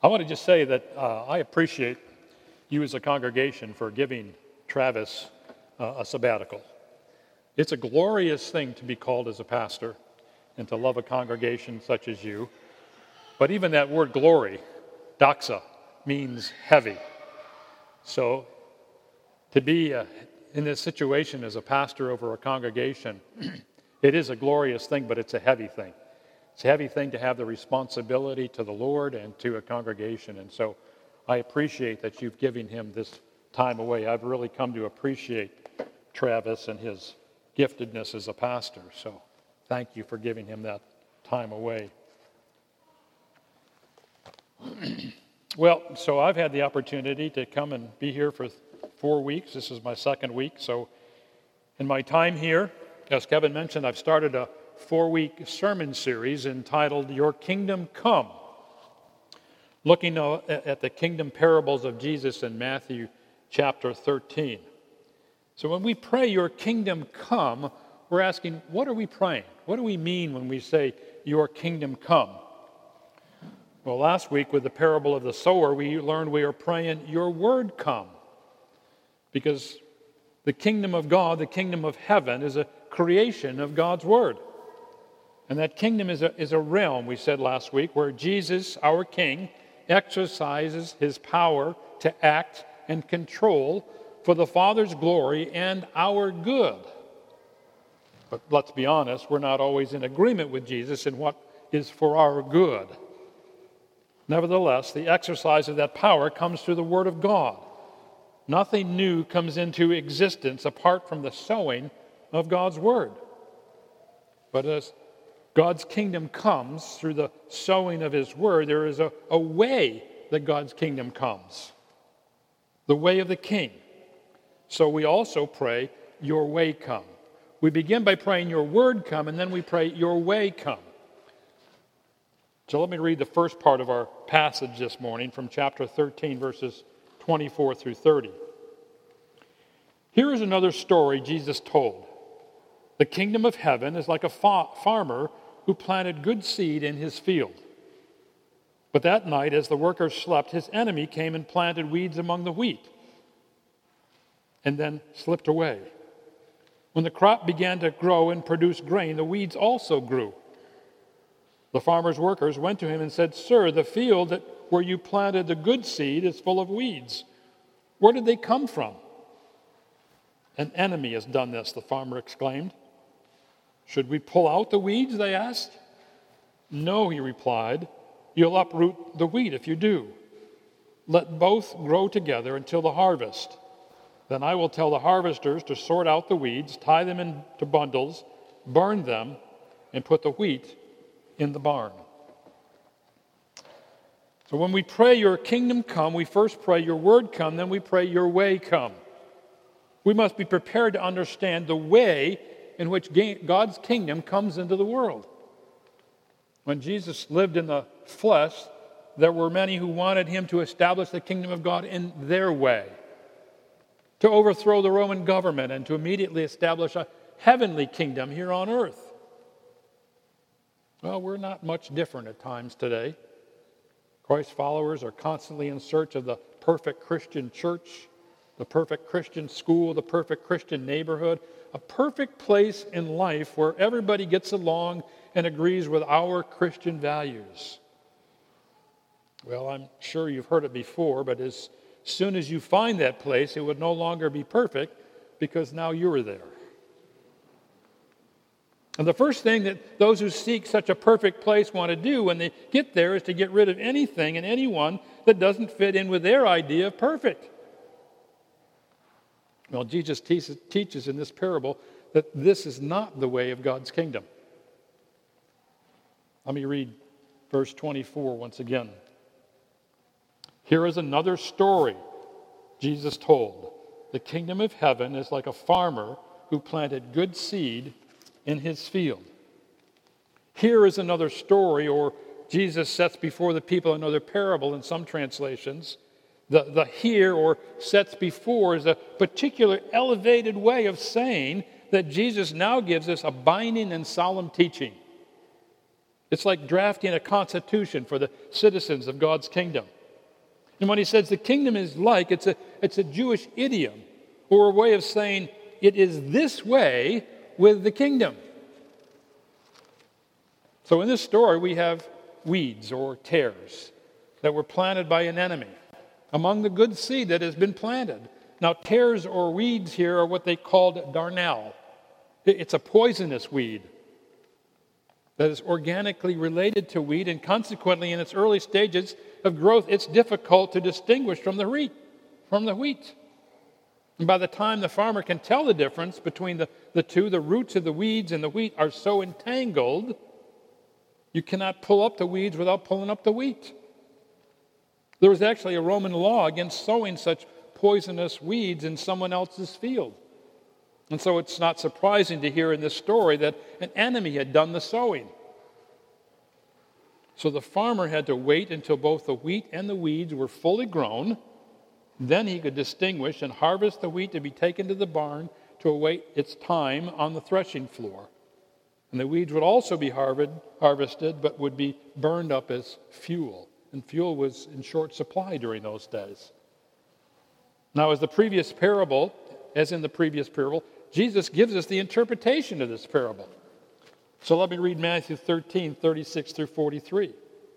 I want to just say that I appreciate you as a congregation for giving Travis a sabbatical. It's a glorious thing to be called as a pastor and to love a congregation such as you. But even that word glory, doxa, means heavy. So to be in this situation as a pastor over a congregation, it is a glorious thing, but it's a heavy thing. It's a heavy thing to have the responsibility to the Lord and to a congregation. And so I appreciate that you've given him this time away. I've really come to appreciate Travis and his giftedness as a pastor. So thank you for giving him that time away. Well, so I've had the opportunity to come and be here for 4 weeks. This is my second week. So in my time here, as Kevin mentioned, I've started a 4-week sermon series entitled Your Kingdom Come, looking at the kingdom parables of Jesus in Matthew chapter 13. So when we pray, Your Kingdom Come, we're asking, what are we praying? What do we mean when we say, Your Kingdom Come? Well, last week with the parable of the sower, we learned we are praying, Your Word Come. Because the kingdom of God, the kingdom of heaven, is a creation of God's Word. And that kingdom is a realm, we said last week, where Jesus, our King, exercises his power to act and control for the Father's glory and our good. But let's be honest, we're not always in agreement with Jesus in what is for our good. Nevertheless, the exercise of that power comes through the Word of God. Nothing new comes into existence apart from the sowing of God's Word. But as God's kingdom comes through the sowing of His Word, there is a way that God's kingdom comes. The way of the King. So we also pray, Your way come. We begin by praying, Your Word come, and then we pray, Your way come. So let me read the first part of our passage this morning from chapter 13, verses 24 through 30. Here is another story Jesus told. The kingdom of heaven is like a farmer who planted good seed in his field. But that night, as the workers slept, his enemy came and planted weeds among the wheat and then slipped away. When the crop began to grow and produce grain, the weeds also grew. The farmer's workers went to him and said, Sir, the field where you planted the good seed is full of weeds. Where did they come from? An enemy has done this, the farmer exclaimed. Should we pull out the weeds, they asked. No, he replied. You'll uproot the wheat if you do. Let both grow together until the harvest. Then I will tell the harvesters to sort out the weeds, tie them into bundles, burn them, and put the wheat in the barn. So when we pray, Your kingdom come, we first pray, Your word come, then we pray, Your way come. We must be prepared to understand the way in which God's kingdom comes into the world. When Jesus lived in the flesh, there were many who wanted him to establish the kingdom of God in their way, to overthrow the Roman government and to immediately establish a heavenly kingdom here on earth. Well, we're not much different at times today. Christ's followers are constantly in search of the perfect Christian church, the perfect Christian school, the perfect Christian neighborhood, a perfect place in life where everybody gets along and agrees with our Christian values. Well, I'm sure you've heard it before, but as soon as you find that place, it would no longer be perfect because now you're there. And the first thing that those who seek such a perfect place want to do when they get there is to get rid of anything and anyone that doesn't fit in with their idea of perfect. Well, Jesus teaches in this parable that this is not the way of God's kingdom. Let me read verse 24 once again. Here is another story Jesus told. The kingdom of heaven is like a farmer who planted good seed in his field. Here is another story, or Jesus sets before the people another parable in some translations. The here or sets before is a particular elevated way of saying that Jesus now gives us a binding and solemn teaching. It's like drafting a constitution for the citizens of God's kingdom. And when he says the kingdom is like, it's a Jewish idiom or a way of saying it is this way with the kingdom. So in this story, we have weeds or tares that were planted by an enemy among the good seed that has been planted. Now, tares or weeds here are what they called darnel. It's a poisonous weed that is organically related to wheat, and consequently, in its early stages of growth, it's difficult to distinguish from the wheat. And by the time the farmer can tell the difference between the two, the roots of the weeds and the wheat are so entangled, you cannot pull up the weeds without pulling up the wheat. There was actually a Roman law against sowing such poisonous weeds in someone else's field. And so it's not surprising to hear in this story that an enemy had done the sowing. So the farmer had to wait until both the wheat and the weeds were fully grown. Then he could distinguish and harvest the wheat to be taken to the barn to await its time on the threshing floor. And the weeds would also be harvested, but would be burned up as fuel. And fuel was in short supply during those days. Now, as in the previous parable, Jesus gives us the interpretation of this parable. So let me read Matthew 13, 36 through 43.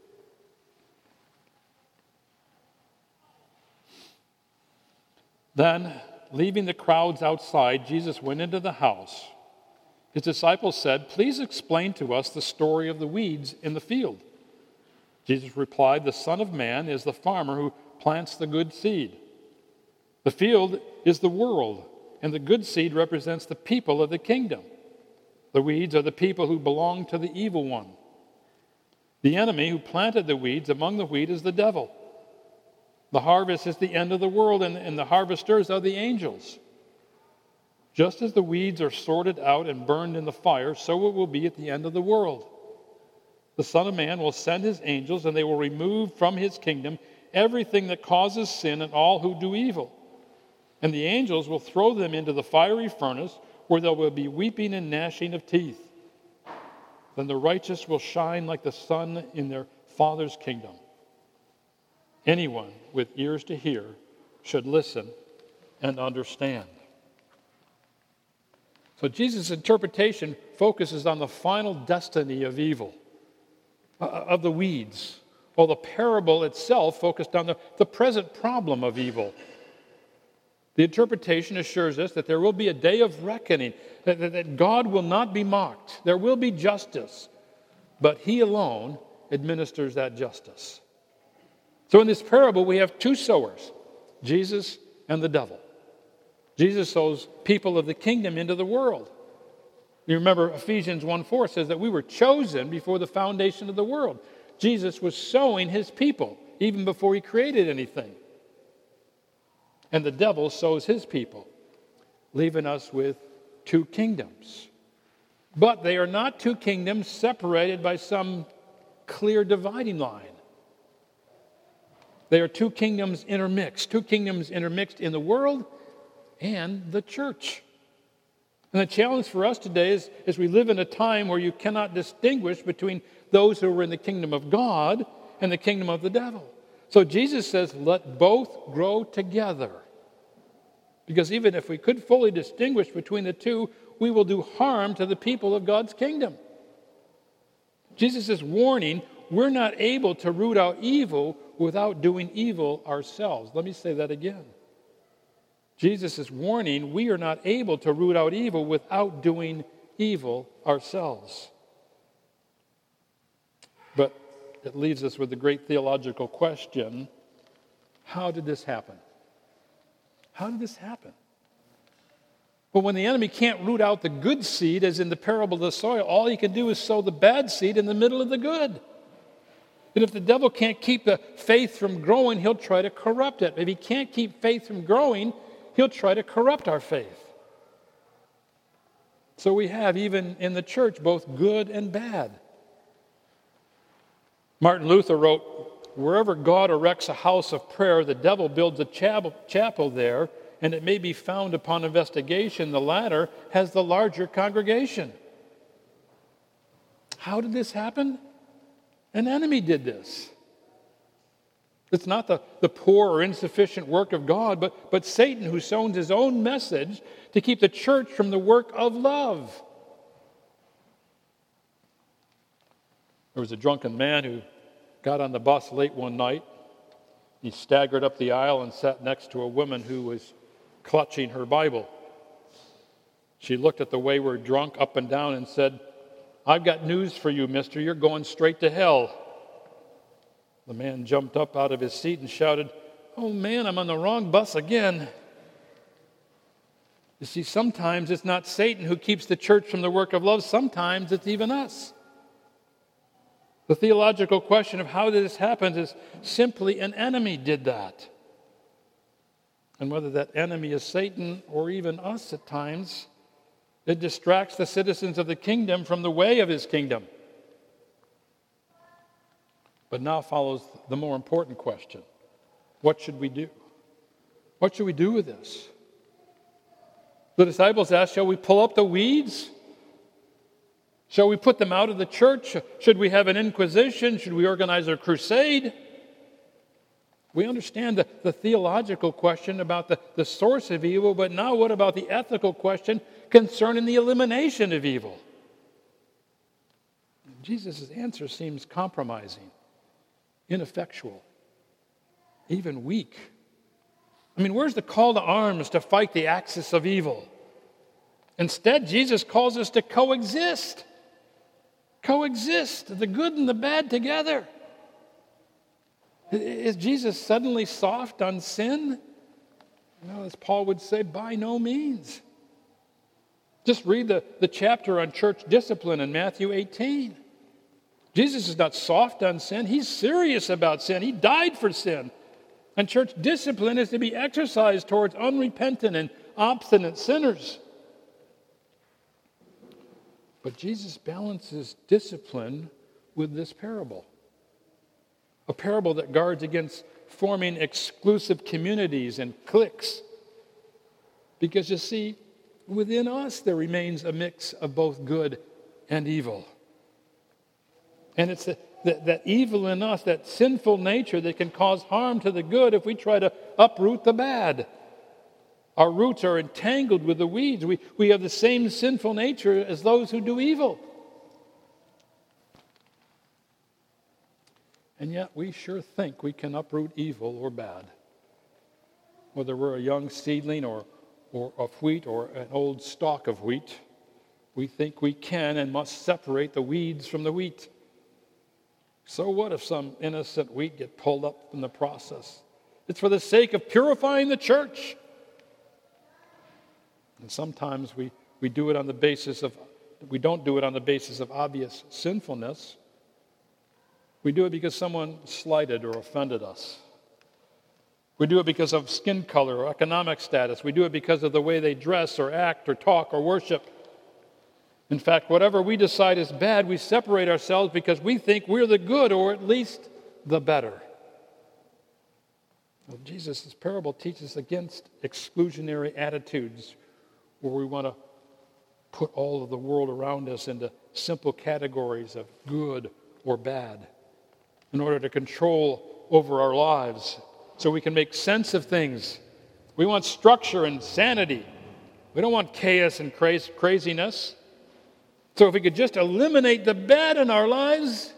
Then, leaving the crowds outside, Jesus went into the house. His disciples said, "Please explain to us the story of the weeds in the field." Jesus replied, "The Son of Man is the farmer who plants the good seed. The field is the world, and the good seed represents the people of the kingdom. The weeds are the people who belong to the evil one. The enemy who planted the weeds among the wheat is the devil. The harvest is the end of the world, and the harvesters are the angels. Just as the weeds are sorted out and burned in the fire, so it will be at the end of the world. The Son of Man will send his angels, and they will remove from his kingdom everything that causes sin and all who do evil. And the angels will throw them into the fiery furnace, where there will be weeping and gnashing of teeth. Then the righteous will shine like the sun in their Father's kingdom. Anyone with ears to hear should listen and understand." So Jesus' interpretation focuses on the final destiny of evil, of the weeds, while the parable itself focused on the present problem of evil. The interpretation assures us that there will be a day of reckoning, that God will not be mocked. There will be justice, but He alone administers that justice. So in this parable, we have two sowers, Jesus and the devil. Jesus sows people of the kingdom into the world. You remember Ephesians 1:4 says that we were chosen before the foundation of the world. Jesus was sowing His people even before He created anything. And the devil sows his people, leaving us with two kingdoms. But they are not two kingdoms separated by some clear dividing line. They are two kingdoms intermixed in the world and the church. And the challenge for us today is we live in a time where you cannot distinguish between those who are in the kingdom of God and the kingdom of the devil. So Jesus says, let both grow together. Because even if we could fully distinguish between the two, we will do harm to the people of God's kingdom. Jesus is warning, we're not able to root out evil without doing evil ourselves. Let me say that again. Jesus is warning, we are not able to root out evil without doing evil ourselves. But it leaves us with the great theological question, how did this happen? How did this happen? Well, when the enemy can't root out the good seed, as in the parable of the soil, all he can do is sow the bad seed in the middle of the good. And if the devil can't keep the faith from growing, he'll try to corrupt it. If he can't keep faith from growing, he'll try to corrupt our faith. So we have, even in the church, both good and bad. Martin Luther wrote, "Wherever God erects a house of prayer, the devil builds a chapel there, and it may be found upon investigation the latter has the larger congregation." How did this happen? An enemy did this. It's not the poor or insufficient work of God, but Satan, who sows his own message to keep the church from the work of love. There was a drunken man who got on the bus late one night. He staggered up the aisle and sat next to a woman who was clutching her Bible. She looked at the wayward drunk up and down and said, "I've got news for you, mister. You're going straight to hell." The man jumped up out of his seat and shouted, "Oh man, I'm on the wrong bus again." You see, sometimes it's not Satan who keeps the church from the work of love. Sometimes it's even us. The theological question of how this happens is simply an enemy did that. And whether that enemy is Satan or even us at times, it distracts the citizens of the kingdom from the way of his kingdom. But now follows the more important question. What should we do? What should we do with this? The disciples asked, shall we pull up the weeds? Shall we put them out of the church? Should we have an inquisition? Should we organize a crusade? We understand the theological question about the source of evil, but now what about the ethical question concerning the elimination of evil? Jesus' answer seems compromising, ineffectual, even weak. I mean, where's the call to arms to fight the axis of evil? Instead, Jesus calls us to coexist. Coexist, the good and the bad together. Is Jesus suddenly soft on sin? No, as Paul would say, by no means. Just read the chapter on church discipline in Matthew 18. Jesus is not soft on sin. He's serious about sin. He died for sin. And church discipline is to be exercised towards unrepentant and obstinate sinners. But Jesus balances discipline with this parable. A parable that guards against forming exclusive communities and cliques. Because you see, within us there remains a mix of both good and evil. And it's that evil in us, that sinful nature that can cause harm to the good if we try to uproot the bad. Our roots are entangled with the weeds. We have the same sinful nature as those who do evil. And yet we sure think we can uproot evil or bad. Whether we're a young seedling or of wheat or an old stalk of wheat, we think we can and must separate the weeds from the wheat. So what if some innocent wheat get pulled up in the process? It's for the sake of purifying the church. And sometimes we do it on the basis of, we don't do it on the basis of obvious sinfulness. We do it because someone slighted or offended us. We do it because of skin color or economic status. We do it because of the way they dress or act or talk or worship. In fact, whatever we decide is bad, we separate ourselves because we think we're the good or at least the better. Well, Jesus' parable teaches against exclusionary attitudes where we want to put all of the world around us into simple categories of good or bad in order to control over our lives so we can make sense of things. We want structure and sanity. We don't want chaos and craziness. So if we could just eliminate the bad in our lives,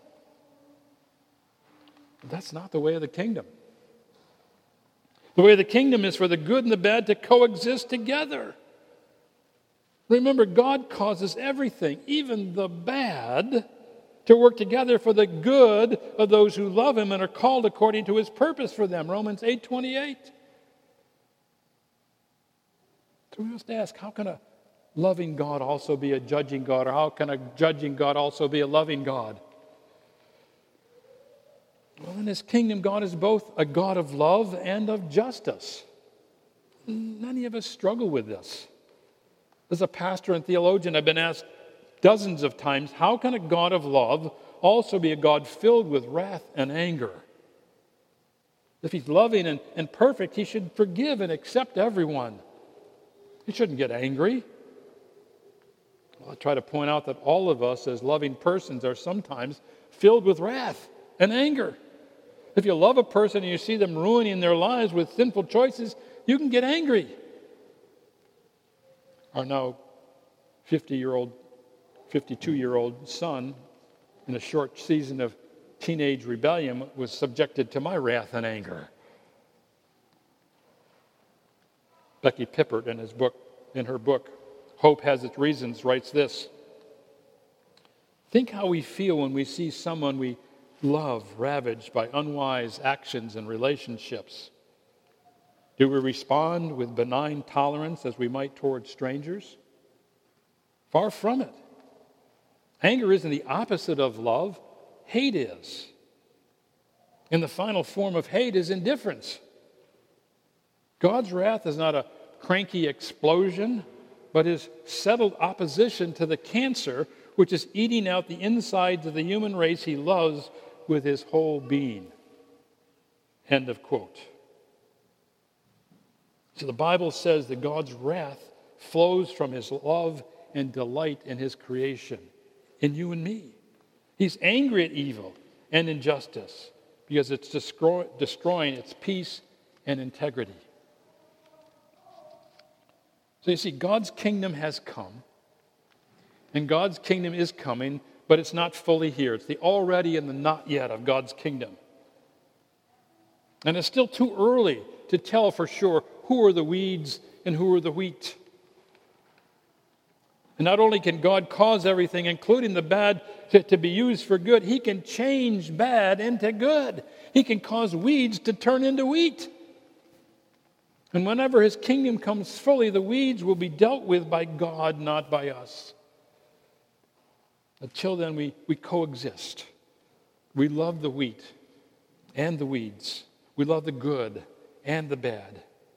that's not the way of the kingdom. The way of the kingdom is for the good and the bad to coexist together. Remember, God causes everything, even the bad, to work together for the good of those who love Him and are called according to His purpose for them. Romans 8:28. So we must ask, how can a loving God also be a judging God? Or how can a judging God also be a loving God? Well, in His kingdom, God is both a God of love and of justice. Many of us struggle with this. As a pastor and theologian, I've been asked dozens of times, how can a God of love also be a God filled with wrath and anger? If He's loving and perfect, He should forgive and accept everyone. He shouldn't get angry. Well, I try to point out that all of us as loving persons are sometimes filled with wrath and anger. If you love a person and you see them ruining their lives with sinful choices, you can get angry. Our now 52-year-old son, in a short season of teenage rebellion, was subjected to my wrath and anger. Becky Pippert, in her book, Hope Has Its Reasons, writes this: think how we feel when we see someone we love ravaged by unwise actions and relationships. Do we respond with benign tolerance as we might toward strangers? Far from it. Anger isn't the opposite of love. Hate is. And the final form of hate is indifference. God's wrath is not a cranky explosion, but his settled opposition to the cancer which is eating out the insides of the human race he loves with his whole being. End of quote. So the Bible says that God's wrath flows from his love and delight in his creation, in you and me. He's angry at evil and injustice because it's destroying its peace and integrity. So you see, God's kingdom has come, and God's kingdom is coming, but it's not fully here. It's the already and the not yet of God's kingdom. And it's still too early to tell for sure who are the weeds and who are the wheat. And not only can God cause everything, including the bad, to be used for good, he can change bad into good. He can cause weeds to turn into wheat. And whenever his kingdom comes fully, the weeds will be dealt with by God, not by us. Until then, we coexist. We love the wheat and the weeds. We love the good and the bad.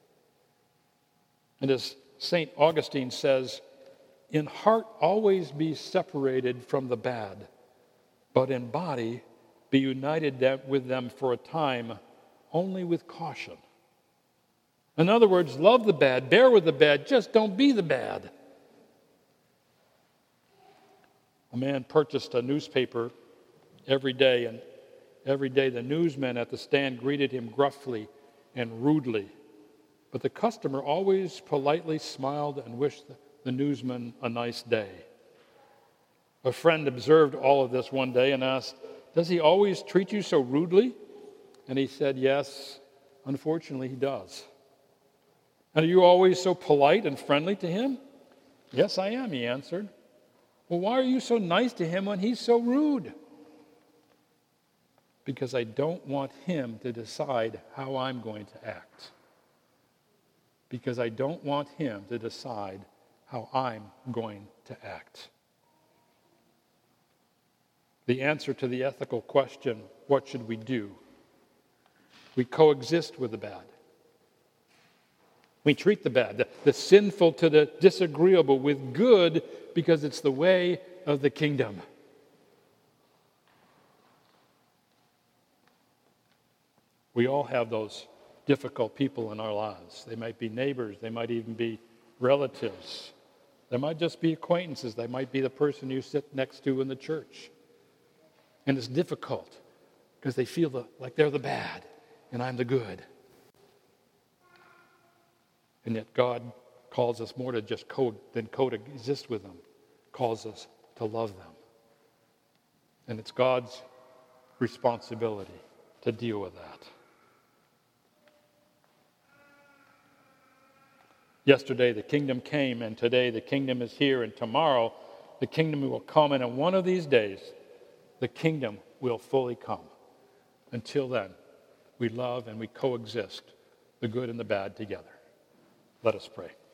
And as St. Augustine says, in heart always be separated from the bad, but in body be united with them for a time, only with caution. In other words, love the bad, bear with the bad, just don't be the bad. A man purchased a newspaper every day, and every day the newsmen at the stand greeted him gruffly and rudely. But the customer always politely smiled and wished the newsman a nice day. A friend observed all of this one day and asked, "Does he always treat you so rudely?" And he said, "Yes, unfortunately he does." "And are you always so polite and friendly to him?" "Yes, I am," he answered. "Well, why are you so nice to him when he's so rude?" "Because I don't want him to decide how I'm going to act. Because I don't want him to decide how I'm going to act." The answer to the ethical question, what should we do? We coexist with the bad. We treat the bad, the sinful to the disagreeable, with good because it's the way of the kingdom. We all have those difficult people in our lives. They might be neighbors. They might even be relatives. They might just be acquaintances. They might be the person you sit next to in the church. And it's difficult because they feel like they're the bad and I'm the good. And yet God calls us more to just coexist with them, calls us to love them. And it's God's responsibility to deal with that. Yesterday the kingdom came, and today the kingdom is here, and tomorrow the kingdom will come, and in one of these days the kingdom will fully come. Until then, we love and we coexist, the good and the bad together. Let us pray.